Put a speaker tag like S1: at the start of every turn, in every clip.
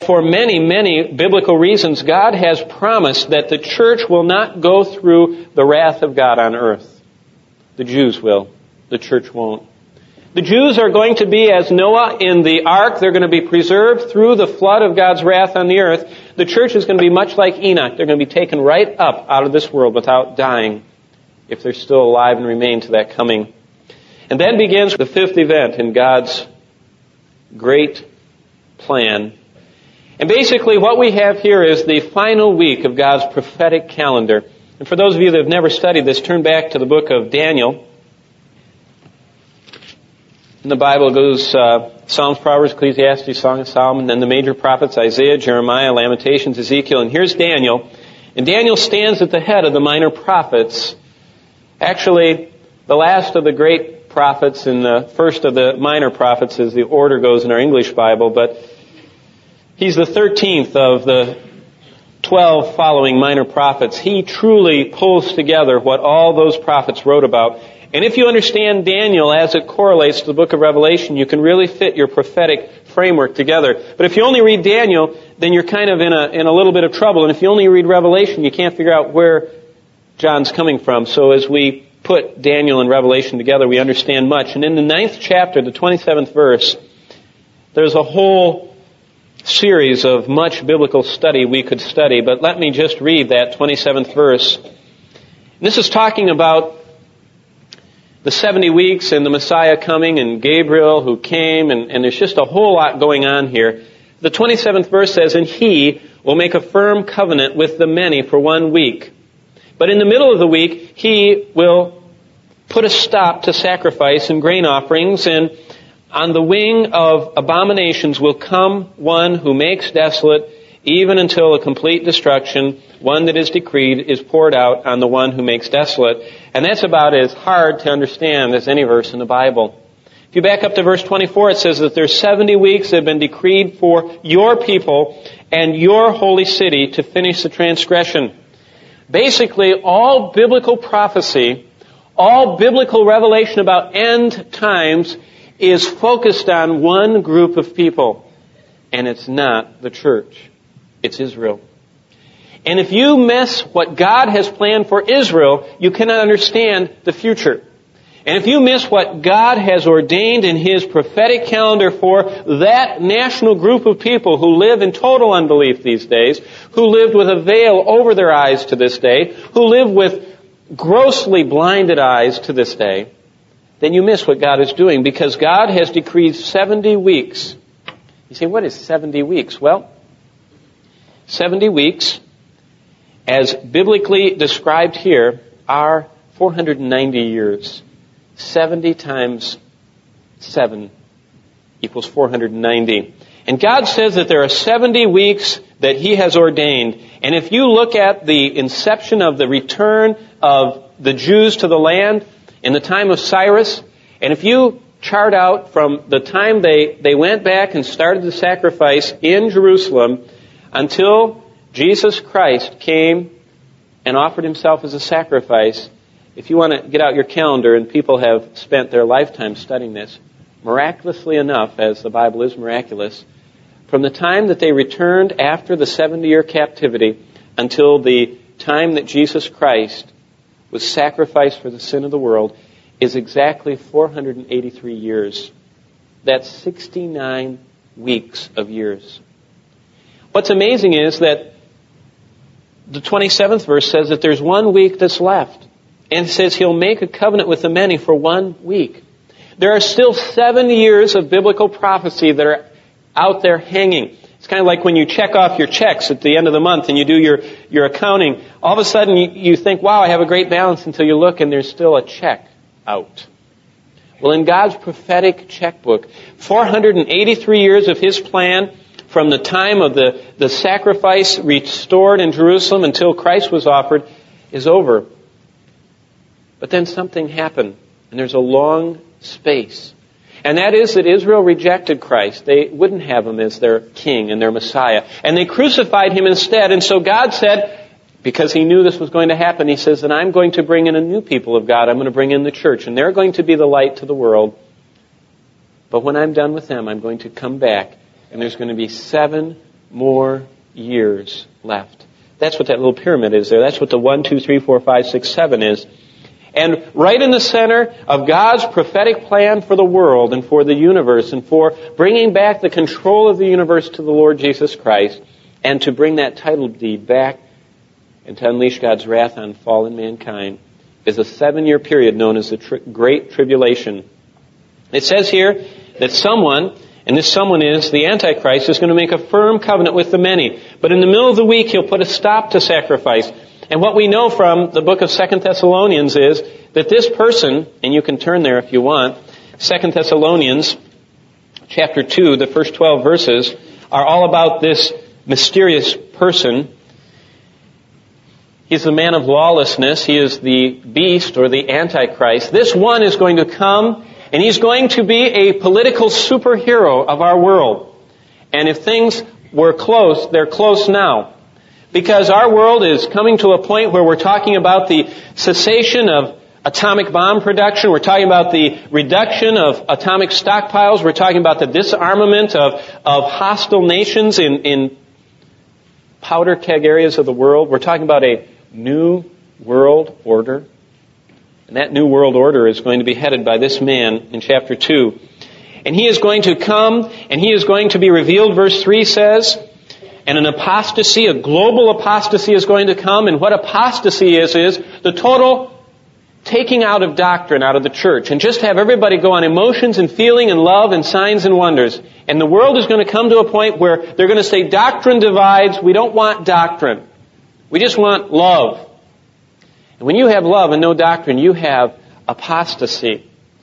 S1: for many, many biblical reasons, God has promised that the church will not go through the wrath of God on earth. The Jews will. The church won't. The Jews are going to be as Noah in the ark. They're going to be preserved through the flood of God's wrath on the earth. The church is going to be much like Enoch. They're going to be taken right up out of this world without dying, if they're still alive and remain to that coming. And then begins the fifth event in God's great plan. And basically what we have here is the final week of God's prophetic calendar. And for those of you that have never studied this, turn back to the book of Daniel. In the Bible it goes Psalms, Proverbs, Ecclesiastes, Song of Solomon, then the major prophets, Isaiah, Jeremiah, Lamentations, Ezekiel, and here's Daniel. And Daniel stands at the head of the minor prophets. Actually, the last of the great prophets and the first of the minor prophets, as the order goes in our English Bible, but he's the 13th of the 12 following minor prophets. He truly pulls together what all those prophets wrote about. And if you understand Daniel as it correlates to the book of Revelation, you can really fit your prophetic framework together. But if you only read Daniel, then you're kind of in a little bit of trouble. And if you only read Revelation, you can't figure out where John's coming from. So as we put Daniel and Revelation together, we understand much. And in the 9th chapter, the 27th verse, there's a whole series of much biblical study we could study. But let me just read that 27th verse. This is talking about the 70 weeks and the Messiah coming and Gabriel who came, and there's just a whole lot going on here. The 27th verse says, "And he will make a firm covenant with the many for 1 week. But in the middle of the week, he will put a stop to sacrifice and grain offerings, and on the wing of abominations will come one who makes desolate, even until a complete destruction, one that is decreed, is poured out on the one who makes desolate." And that's about as hard to understand as any verse in the Bible. If you back up to verse 24, it says that there's 70 weeks that have been decreed for your people and your holy city to finish the transgression. Basically, all biblical prophecy, all biblical revelation about end times is focused on one group of people. And it's not the church. It's Israel. And if you miss what God has planned for Israel, you cannot understand the future. And if you miss what God has ordained in His prophetic calendar for that national group of people who live in total unbelief these days, who lived with a veil over their eyes to this day, who live with grossly blinded eyes to this day, then you miss what God is doing, because God has decreed 70 weeks. You say, what is 70 weeks? Well, 70 weeks, as biblically described here, are 490 years. 70 times 7 equals 490. And God says that there are 70 weeks that He has ordained. And if you look at the inception of the return of the Jews to the land in the time of Cyrus, and if you chart out from the time they went back and started the sacrifice in Jerusalem until Jesus Christ came and offered Himself as a sacrifice, if you want to get out your calendar, and people have spent their lifetime studying this, miraculously enough, as the Bible is miraculous, from the time that they returned after the 70-year captivity until the time that Jesus Christ was sacrificed for the sin of the world is exactly 483 years. That's 69 weeks of years. What's amazing is that the 27th verse says that there's 1 week that's left. And it says He'll make a covenant with the many for 1 week. There are still 7 years of biblical prophecy that are out there hanging. It's kind of like when you check off your checks at the end of the month and you do your accounting. All of a sudden you think, wow, I have a great balance, until you look and there's still a check out. Well, in God's prophetic checkbook, 483 years of His plan from the time of the sacrifice restored in Jerusalem until Christ was offered is over. But then something happened, and there's a long space. And that is that Israel rejected Christ. They wouldn't have Him as their king and their Messiah. And they crucified Him instead. And so God said, because He knew this was going to happen, He says that I'm going to bring in a new people of God. I'm going to bring in the church. And they're going to be the light to the world. But when I'm done with them, I'm going to come back. And there's going to be 7 more years left. That's what that little pyramid is there. That's what the 1, 2, 3, 4, 5, 6, 7 is. And right in the center of God's prophetic plan for the world and for the universe and for bringing back the control of the universe to the Lord Jesus Christ and to bring that title deed back and to unleash God's wrath on fallen mankind is a 7-year period known as the Great Tribulation. It says here that someone, and this someone is the Antichrist, is going to make a firm covenant with the many. But in the middle of the week, he'll put a stop to sacrifice. And what we know from the book of 2 Thessalonians is that this person, and you can turn there if you want, 2 Thessalonians chapter 2, the first 12 verses, are all about this mysterious person. He's the man of lawlessness. He is the beast or the Antichrist. This one is going to come, and he's going to be a political superhero of our world. And if things were close, they're close now. Because our world is coming to a point where we're talking about the cessation of atomic bomb production. We're talking about the reduction of atomic stockpiles. We're talking about the disarmament of hostile nations in powder keg areas of the world. We're talking about a new world order. And that new world order is going to be headed by this man in chapter 2. And he is going to come, and he is going to be revealed, verse 3 says, and an apostasy, a global apostasy is going to come. And what apostasy is the total taking out of doctrine out of the church. And just have everybody go on emotions and feeling and love and signs and wonders. And the world is going to come to a point where they're going to say doctrine divides. We don't want doctrine. We just want love. And when you have love and no doctrine, you have apostasy.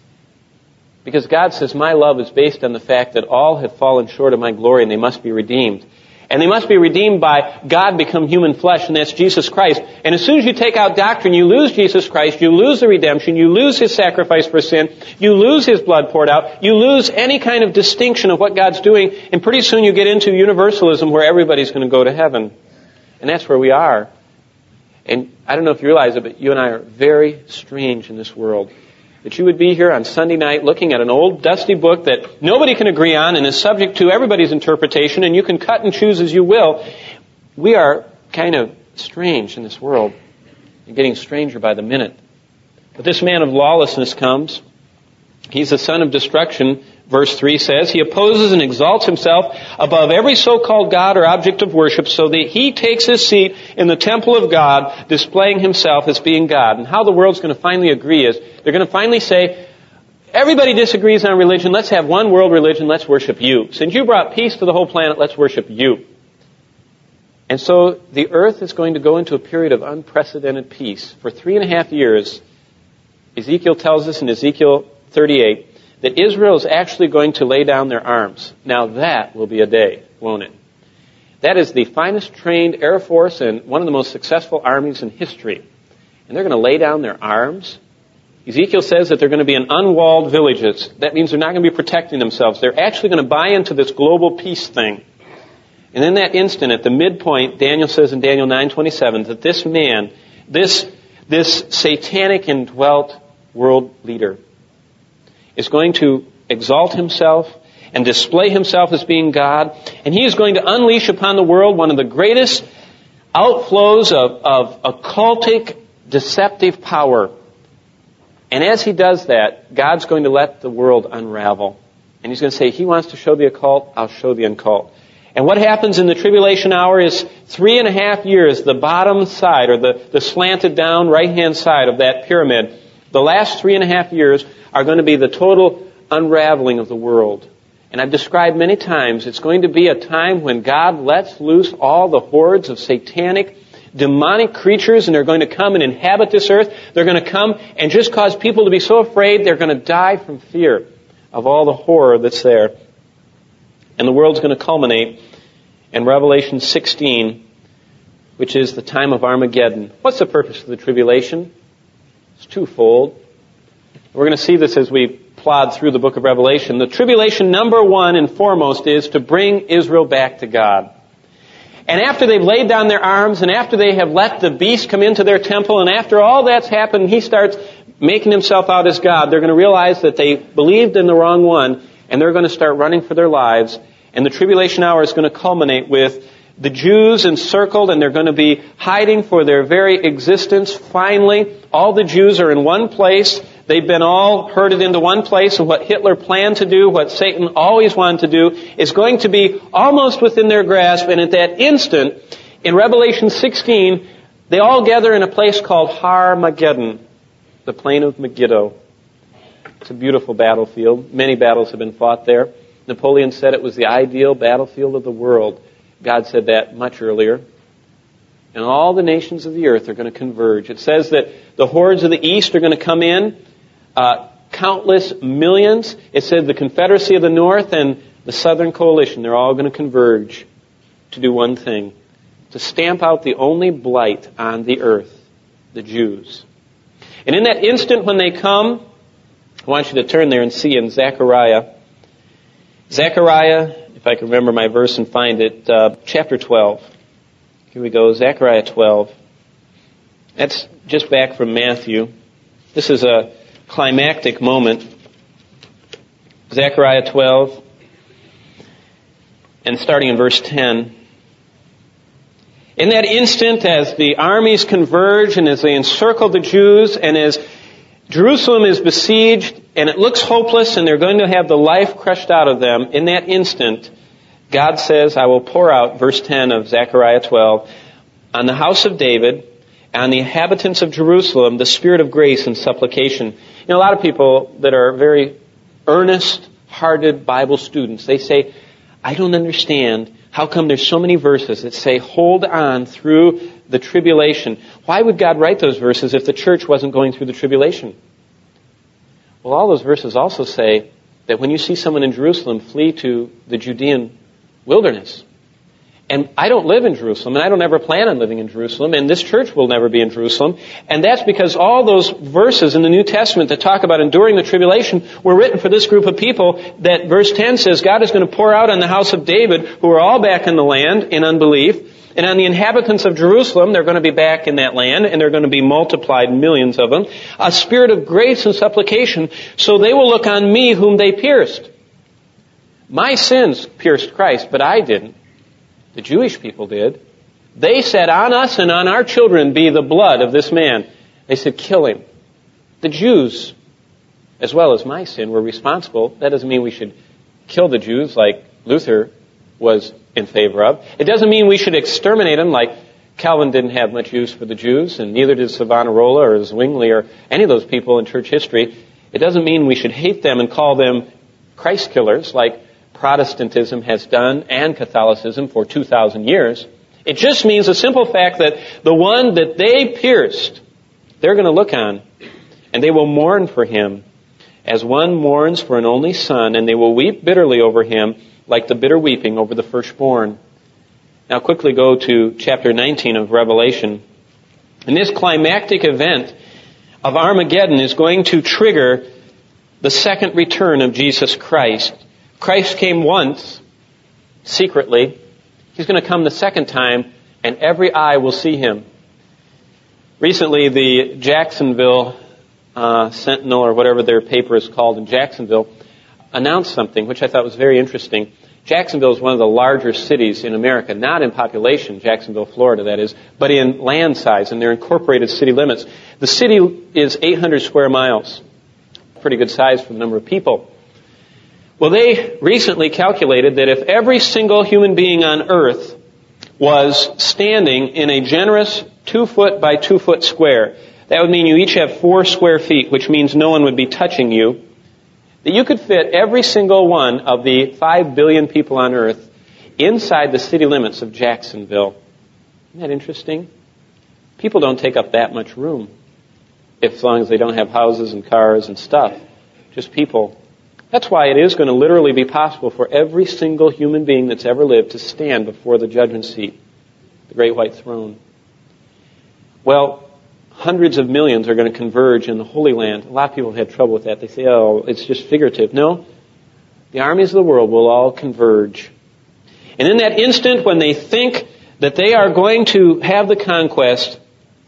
S1: Because God says, my love is based on the fact that all have fallen short of my glory and they must be redeemed. And they must be redeemed by God become human flesh, and that's Jesus Christ. And as soon as you take out doctrine, you lose Jesus Christ, you lose the redemption, you lose His sacrifice for sin, you lose His blood poured out, you lose any kind of distinction of what God's doing, and pretty soon you get into universalism where everybody's going to go to heaven. And that's where we are. And I don't know if you realize it, but you and I are very strange in this world. That you would be here on Sunday night looking at an old dusty book that nobody can agree on and is subject to everybody's interpretation, and you can cut and choose as you will. We are kind of strange in this world. You're getting stranger by the minute. But this man of lawlessness comes. He's the son of destruction, verse 3 says. He opposes and exalts himself above every so-called God or object of worship so that he takes his seat in the temple of God, displaying himself as being God. And how the world's going to finally agree is they're going to finally say, everybody disagrees on religion. Let's have one world religion. Let's worship you. Since you brought peace to the whole planet, let's worship you. And so the earth is going to go into a period of unprecedented peace. For 3.5 years, Ezekiel tells us in Ezekiel 38 that Israel is actually going to lay down their arms. Now that will be a day, won't it? That is the finest trained Air Force and one of the most successful armies in history. And they're going to lay down their arms. Ezekiel says that they're going to be in unwalled villages. That means they're not going to be protecting themselves. They're actually going to buy into this global peace thing. And in that instant, at the midpoint, Daniel says in Daniel 9:27 that this man, this satanic indwelt world leader, is going to exalt himself and display himself as being God. And he is going to unleash upon the world one of the greatest outflows of occultic, deceptive power. And as he does that, God's going to let the world unravel. And he's going to say, he wants to show the occult, I'll show the occult. And what happens in the tribulation hour is 3.5 years, the bottom side, or the slanted down right-hand side of that pyramid, the last 3.5 years are going to be the total unraveling of the world. And I've described many times, it's going to be a time when God lets loose all the hordes of satanic, demonic creatures, and they're going to come and inhabit this earth. They're going to come and just cause people to be so afraid they're going to die from fear of all the horror that's there. And the world's going to culminate in Revelation 16, which is the time of Armageddon. What's the purpose of the tribulation? It's twofold. We're going to see this as we plod through the book of Revelation. The tribulation, number one and foremost, is to bring Israel back to God. And after they've laid down their arms, and after they have let the beast come into their temple, and after all that's happened, he starts making himself out as God, they're going to realize that they believed in the wrong one, and they're going to start running for their lives. And the tribulation hour is going to culminate with the Jews encircled, and they're going to be hiding for their very existence. Finally, all the Jews are in one place. They've been all herded into one place, and what Hitler planned to do, what Satan always wanted to do, is going to be almost within their grasp. And at that instant, in Revelation 16, they all gather in a place called Har-Mageddon, the plain of Megiddo. It's a beautiful battlefield. Many battles have been fought there. Napoleon said it was the ideal battlefield of the world. God said that much earlier. And all the nations of the earth are going to converge. It says that the hordes of the east are going to come in, countless millions. It said the Confederacy of the North and the Southern Coalition, they're all going to converge to do one thing, to stamp out the only blight on the earth, the Jews. And in that instant when they come, I want you to turn there and see in Zechariah, if I can remember my verse and find it, chapter 12. Here we go, Zechariah 12. That's just back from Matthew. This is a climactic moment. Zechariah 12, and starting in verse 10. In that instant, as the armies converge and as they encircle the Jews, and as Jerusalem is besieged, and it looks hopeless, and they're going to have the life crushed out of them, in that instant, God says, I will pour out, verse 10 of Zechariah 12, on the house of David, on the inhabitants of Jerusalem, the spirit of grace and supplication. You know, a lot of people that are very earnest-hearted Bible students, they say, I don't understand how come there's so many verses that say, hold on through the tribulation. Why would God write those verses if the church wasn't going through the tribulation? Well, all those verses also say that when you see someone in Jerusalem, flee to the Judean wilderness. And I don't live in Jerusalem, and I don't ever plan on living in Jerusalem, and this church will never be in Jerusalem. And that's because all those verses in the New Testament that talk about enduring the tribulation were written for this group of people that verse 10 says God is going to pour out on the house of David, who are all back in the land in unbelief, and on the inhabitants of Jerusalem, they're going to be back in that land, and they're going to be multiplied, millions of them, a spirit of grace and supplication, so they will look on me whom they pierced. My sins pierced Christ, but I didn't. The Jewish people did. They said, on us and on our children be the blood of this man. They said, kill him. The Jews, as well as my sin, were responsible. That doesn't mean we should kill the Jews like Luther was in favor of. It doesn't mean we should exterminate them like Calvin didn't have much use for the Jews, and neither did Savonarola or Zwingli or any of those people in church history. It doesn't mean we should hate them and call them Christ killers like Protestantism has done and Catholicism for 2,000 years. It just means the simple fact that the one that they pierced, they're going to look on, and they will mourn for him as one mourns for an only son, and they will weep bitterly over him like the bitter weeping over the firstborn. Now quickly go to chapter 19 of Revelation. And this climactic event of Armageddon is going to trigger the second return of Jesus Christ. Christ came once, secretly. He's going to come the second time, and every eye will see him. Recently, the Jacksonville Sentinel, or whatever their paper is called in Jacksonville, announced something which I thought was very interesting. Jacksonville is one of the larger cities in America, not in population, Jacksonville, Florida, that is, but in land size, and their incorporated city limits. The city is 800 square miles. Pretty good size for the number of people. Well, they recently calculated that if every single human being on earth was standing in a generous 2-foot by 2-foot square, that would mean you each have 4 square feet, which means no one would be touching you, that you could fit every single one of the 5 billion people on earth inside the city limits of Jacksonville. Isn't that interesting? People don't take up that much room, as long as they don't have houses and cars and stuff. Just people. That's why it is going to literally be possible for every single human being that's ever lived to stand before the judgment seat, the great white throne. Well, hundreds of millions are going to converge in the Holy Land. A lot of people have had trouble with that. They say, oh, it's just figurative. No, the armies of the world will all converge. And in that instant when they think that they are going to have the conquest,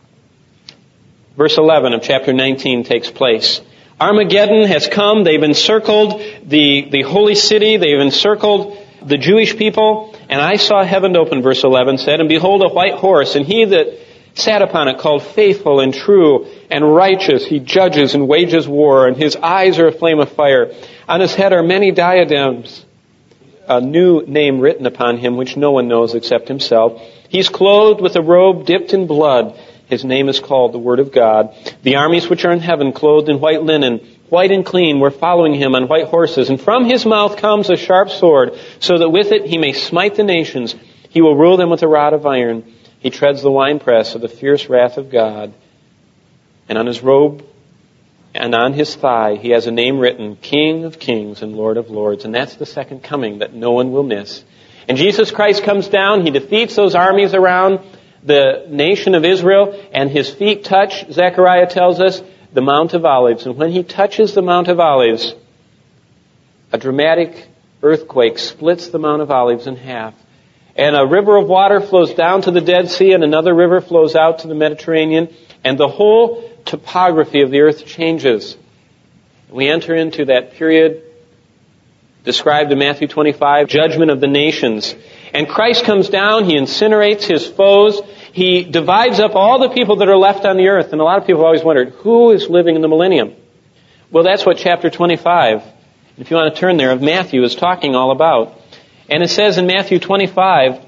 S1: verse 11 of chapter 19 takes place. Armageddon has come. They've encircled the holy city. They've encircled the Jewish people, and I saw heaven open, verse 11 said, and behold a white horse, and he that sat upon it called Faithful and True and Righteous. He judges and wages war, and his eyes are a flame of fire. On his head are many diadems, a new name written upon him, which no one knows except himself. He's clothed with a robe dipped in blood. His name is called the Word of God. The armies which are in heaven, clothed in white linen, white and clean, were following him on white horses. And from his mouth comes a sharp sword, so that with it he may smite the nations. He will rule them with a rod of iron. He treads the winepress of the fierce wrath of God. And on his robe and on his thigh he has a name written, King of Kings and Lord of Lords. And that's the second coming that no one will miss. And Jesus Christ comes down. He defeats those armies around the nation of Israel, and his feet touch, Zechariah tells us, the Mount of Olives. And when he touches the Mount of Olives, a dramatic earthquake splits the Mount of Olives in half. And a river of water flows down to the Dead Sea, and another river flows out to the Mediterranean, and the whole topography of the earth changes. We enter into that period described in Matthew 25, judgment of the nations. And Christ comes down, he incinerates his foes, he divides up all the people that are left on the earth. And a lot of people have always wondered, who is living in the millennium? Well, that's what chapter 25, if you want to turn there, of Matthew is talking all about. And it says in Matthew 25,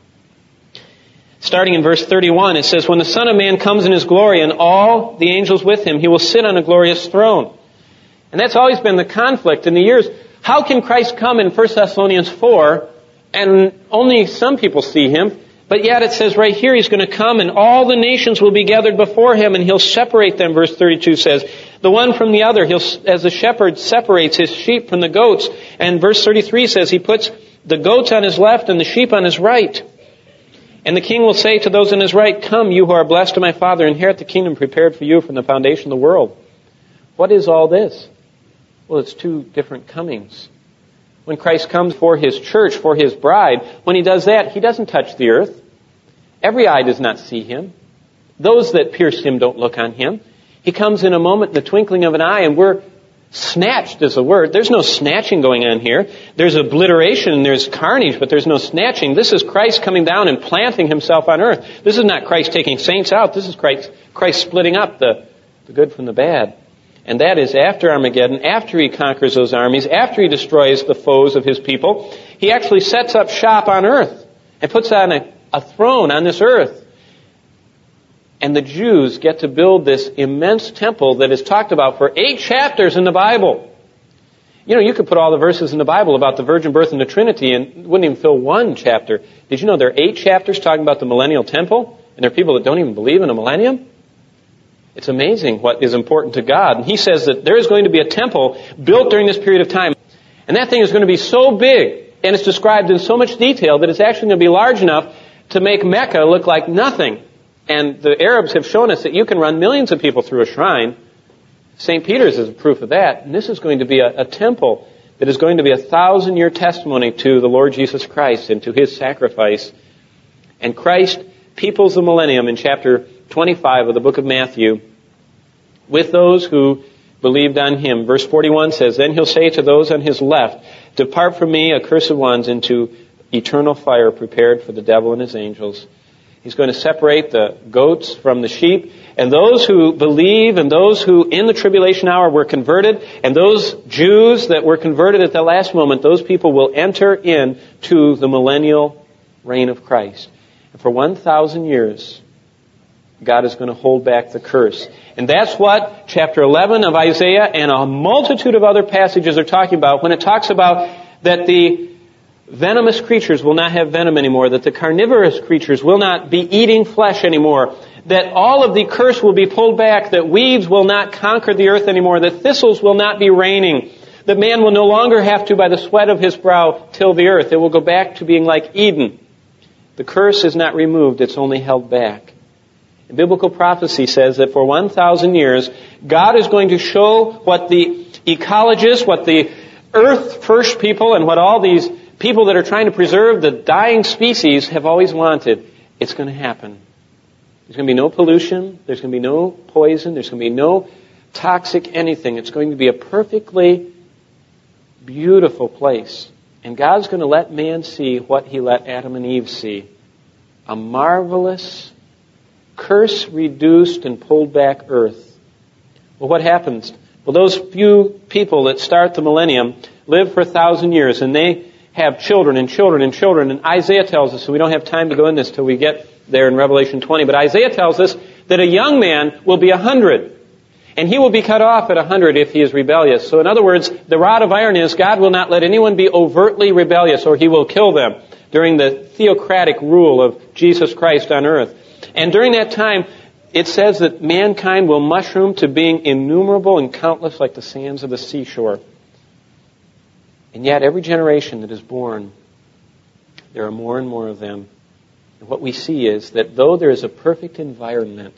S1: starting in verse 31, it says, when the Son of Man comes in his glory and all the angels with him, he will sit on a glorious throne. And that's always been the conflict in the years. How can Christ come in 1 Thessalonians 4 and only some people see him? But yet it says right here he's going to come and all the nations will be gathered before him and he'll separate them, verse 32 says. The one from the other, as the shepherd separates his sheep from the goats. And verse 33 says he puts the goats on his left and the sheep on his right. And the king will say to those on his right, come, you who are blessed of my Father, inherit the kingdom prepared for you from the foundation of the world. What is all this? Well, it's two different comings. When Christ comes for his church, for his bride, when he does that, he doesn't touch the earth. Every eye does not see him. Those that pierced him don't look on him. He comes in a moment, in the twinkling of an eye, and we're snatched is a word. There's no snatching going on here. There's obliteration and there's carnage, but there's no snatching. This is Christ coming down and planting himself on earth. This is not Christ taking saints out. This is Christ splitting up the good from the bad. And that is after Armageddon, after he conquers those armies, after he destroys the foes of his people. He actually sets up shop on earth and puts on a throne on this earth. And the Jews get to build this immense temple that is talked about for 8 chapters in the Bible. You know, you could put all the verses in the Bible about the virgin birth and the Trinity and it wouldn't even fill 1 chapter. Did you know there are 8 chapters talking about the millennial temple? And there are people that don't even believe in a millennium? It's amazing what is important to God. And he says that there is going to be a temple built during this period of time. And that thing is going to be so big, and it's described in so much detail, that it's actually going to be large enough to make Mecca look like nothing. And the Arabs have shown us that you can run millions of people through a shrine. St. Peter's is a proof of that. And this is going to be a temple that is going to be a 1,000-year testimony to the Lord Jesus Christ and to his sacrifice. And Christ peoples the millennium in chapter 25 of the book of Matthew with those who believed on him. Verse 41 says, then he'll say to those on his left, depart from me, accursed ones, into eternal fire prepared for the devil and his angels. He's going to separate the goats from the sheep, and those who believe and those who in the tribulation hour were converted, and those Jews that were converted at the last moment, those people will enter into the millennial reign of Christ. And for 1,000 years, God is going to hold back the curse. And that's what chapter 11 of Isaiah and a multitude of other passages are talking about when it talks about that the venomous creatures will not have venom anymore, that the carnivorous creatures will not be eating flesh anymore, that all of the curse will be pulled back, that weeds will not conquer the earth anymore, that thistles will not be reigning, that man will no longer have to, by the sweat of his brow, till the earth. It will go back to being like Eden. The curse is not removed, it's only held back. And biblical prophecy says that for 1,000 years, God is going to show what the ecologists, what the earth first people, and what all these people that are trying to preserve the dying species have always wanted. It's going to happen. There's going to be no pollution. There's going to be no poison. There's going to be no toxic anything. It's going to be a perfectly beautiful place. And God's going to let man see what he let Adam and Eve see. A marvelous, curse-reduced and pulled back earth. Well, what happens? Well, those few people that start the millennium live for 1,000 years, and they have children and children and children. And Isaiah tells us, and we don't have time to go in this till we get there in Revelation 20, but Isaiah tells us that a young man will be 100. And he will be cut off at 100 if he is rebellious. So in other words, the rod of iron is God will not let anyone be overtly rebellious, or he will kill them during the theocratic rule of Jesus Christ on earth. And during that time, it says that mankind will mushroom to being innumerable and countless like the sands of the seashore. And yet every generation that is born, there are more and more of them. And what we see is that though there is a perfect environment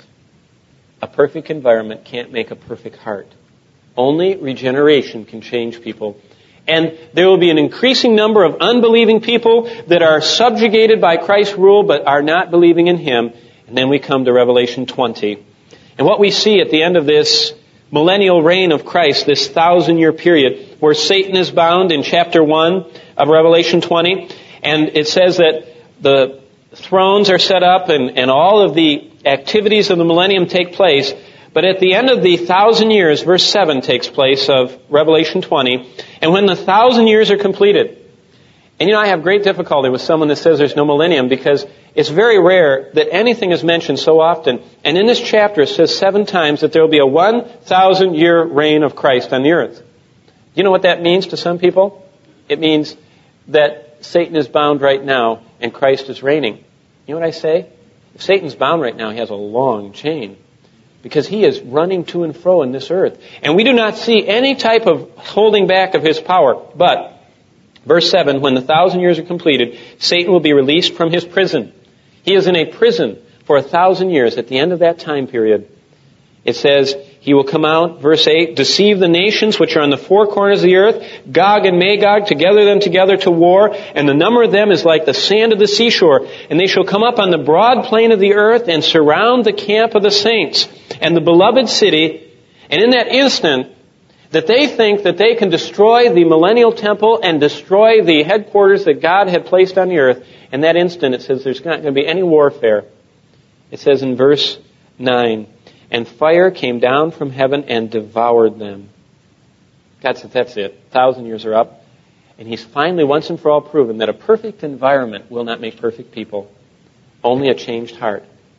S1: can't make a perfect heart. Only regeneration can change people. And there will be an increasing number of unbelieving people that are subjugated by Christ's rule but are not believing in Him. And then we come to Revelation 20. And what we see at the end of this millennial reign of Christ, this 1,000-year period, where Satan is bound in chapter 1 of Revelation 20. And it says that the thrones are set up and all of the activities of the millennium take place. But at the end of the 1,000 years, verse 7 takes place of Revelation 20. And when the 1,000 years are completed, and I have great difficulty with someone that says there's no millennium because it's very rare that anything is mentioned so often. And in this chapter it says 7 times that there will be a 1,000-year reign of Christ on the earth. You know what that means to some people? It means that Satan is bound right now and Christ is reigning. You know what I say? If Satan's bound right now, he has a long chain because he is running to and fro in this earth. And we do not see any type of holding back of his power. But, verse 7, when the 1,000 years are completed, Satan will be released from his prison. He is in a prison for 1,000 years. At the end of that time period, it says, he will come out, verse 8, deceive the nations which are on the four corners of the earth, Gog and Magog, to gather them together to war, and the number of them is like the sand of the seashore. And they shall come up on the broad plain of the earth and surround the camp of the saints and the beloved city. And in that instant, that they think that they can destroy the millennial temple and destroy the headquarters that God had placed on the earth. In that instant, it says there's not going to be any warfare. It says in verse 9, and fire came down from heaven and devoured them. God said, that's it. 1,000 years are up. And He's finally once and for all proven that a perfect environment will not make perfect people. Only a changed heart.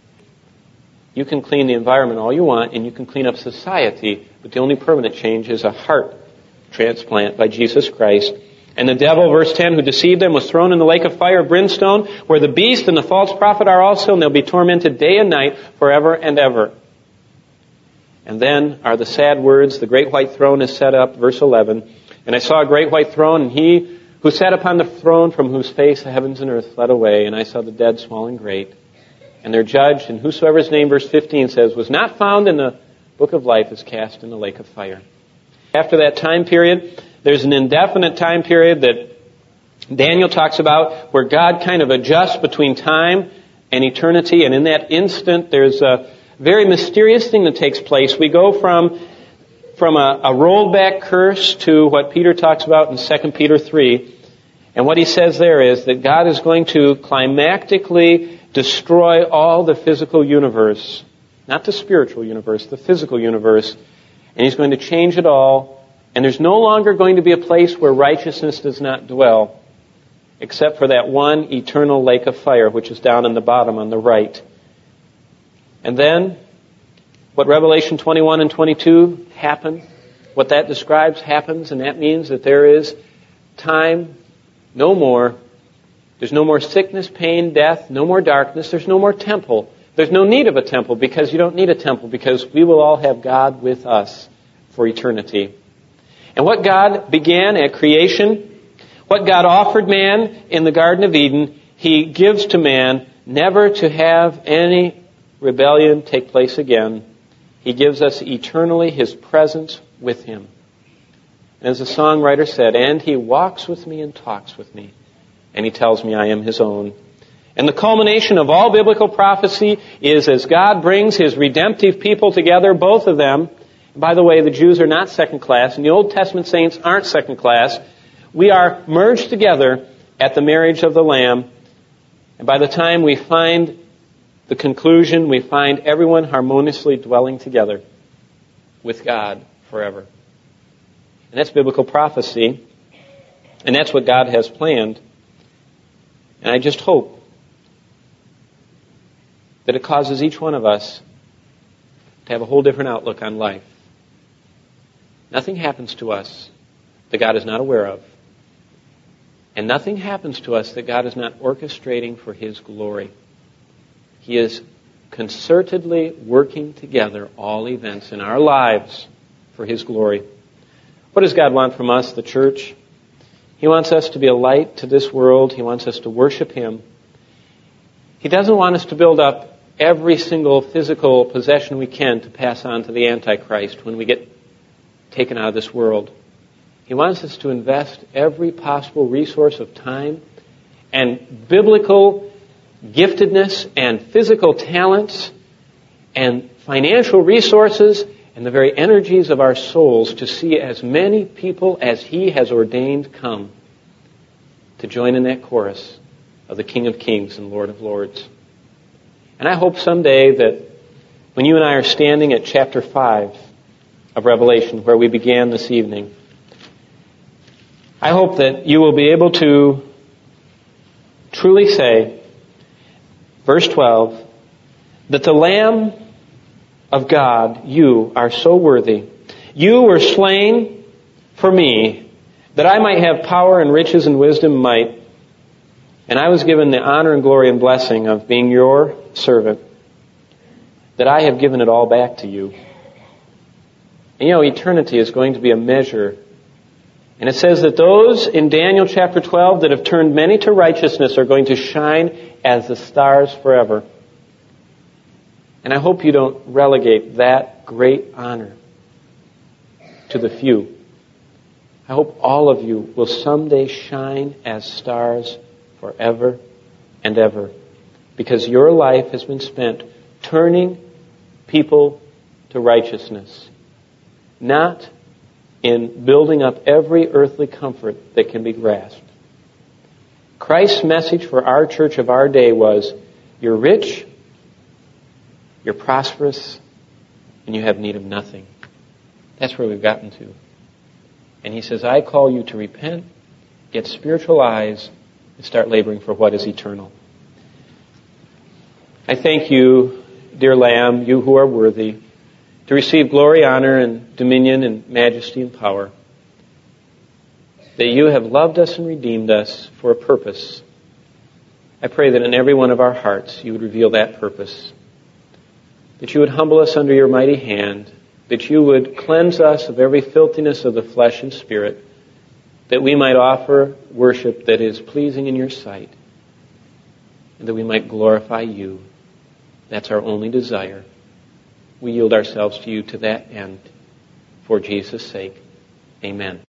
S1: You can clean the environment all you want, and you can clean up society, but the only permanent change is a heart transplant by Jesus Christ. And the devil, verse 10, who deceived them was thrown in the lake of fire of brimstone, where the beast and the false prophet are also, and they'll be tormented day and night forever and ever. And then are the sad words, the great white throne is set up, verse 11. And I saw a great white throne, and He who sat upon the throne, from whose face the heavens and earth fled away. And I saw the dead, small and great. And their judge, and whosoever's name, verse 15 says, was not found in the book of life, is cast in the lake of fire. After that time period, there's an indefinite time period that Daniel talks about where God kind of adjusts between time and eternity. And in that instant, there's a very mysterious thing that takes place. We go from a rolled back curse to what Peter talks about in 2 Peter 3. And what he says there is that God is going to climactically destroy all the physical universe. Not the spiritual universe, the physical universe. And He's going to change it all. And there's no longer going to be a place where righteousness does not dwell, except for that one eternal lake of fire, which is down in the bottom on the right. And then, what Revelation 21 and 22 happen, what that describes happens, and that means that there is time no more. There's no more sickness, pain, death, no more darkness. There's no more temple. There's no need of a temple because you don't need a temple because we will all have God with us for eternity. And what God began at creation, what God offered man in the Garden of Eden, He gives to man never to have any rebellion take place again. He gives us eternally His presence with Him. And as the songwriter said, and He walks with me and talks with me, and He tells me I am His own. And the culmination of all biblical prophecy is as God brings His redemptive people together, both of them. By the way, the Jews are not second class, and the Old Testament saints aren't second class. We are merged together at the marriage of the Lamb. And by the time we find the conclusion, we find everyone harmoniously dwelling together with God forever. And that's biblical prophecy. And that's what God has planned. And I just hope that it causes each one of us to have a whole different outlook on life. Nothing happens to us that God is not aware of. And nothing happens to us that God is not orchestrating for His glory. He is concertedly working together all events in our lives for His glory. What does God want from us, the church? He wants us to be a light to this world. He wants us to worship Him. He doesn't want us to build up every single physical possession we can to pass on to the Antichrist when we get taken out of this world. He wants us to invest every possible resource of time and biblical giftedness and physical talents and financial resources and the very energies of our souls to see as many people as He has ordained come to join in that chorus of the King of Kings and Lord of Lords. And I hope someday that when you and I are standing at chapter 5 of Revelation, where we began this evening, I hope that you will be able to truly say, verse 12, that the Lamb of God, you are so worthy. You were slain for me, that I might have power and riches and wisdom and might. And I was given the honor and glory and blessing of being your servant, that I have given it all back to you. And eternity is going to be a measure. And it says that those in Daniel chapter 12 that have turned many to righteousness are going to shine as the stars forever. And I hope you don't relegate that great honor to the few. I hope all of you will someday shine as stars forever and ever, because your life has been spent turning people to righteousness, not in building up every earthly comfort that can be grasped. Christ's message for our church of our day was, you're rich, you're prosperous, and you have need of nothing. That's where we've gotten to. And He says, I call you to repent, get spiritual eyes, and start laboring for what is eternal. I thank you, dear Lamb, you who are worthy, to receive glory, honor, and dominion, and majesty, and power. That you have loved us and redeemed us for a purpose. I pray that in every one of our hearts you would reveal that purpose. That you would humble us under your mighty hand. That you would cleanse us of every filthiness of the flesh and spirit. That we might offer worship that is pleasing in your sight. And that we might glorify you. That's our only desire. We yield ourselves to you to that end. For Jesus' sake, amen.